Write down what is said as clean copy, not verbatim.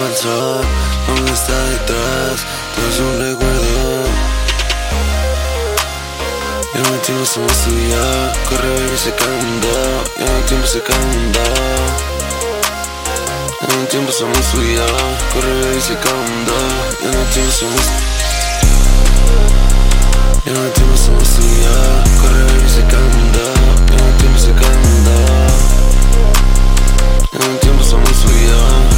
el sol, aún está detrás, todo es un recuerdo. Ya no hay tiempo, somos tú y yo. Corre, baby, se cae el mundo. Ya no hay tiempo, se cae el mundo. Ya no hay tiempo, somos tú y yo. Corre, baby, se cae el mundo. Ya no hay tiempo, somos. Ya no hay tiempo, somos tú y yo. Corre, baby, se cae el mundo. Ya no hay tiempo, se cae el mundo. Ya no hay tiempo, somos tú y yo.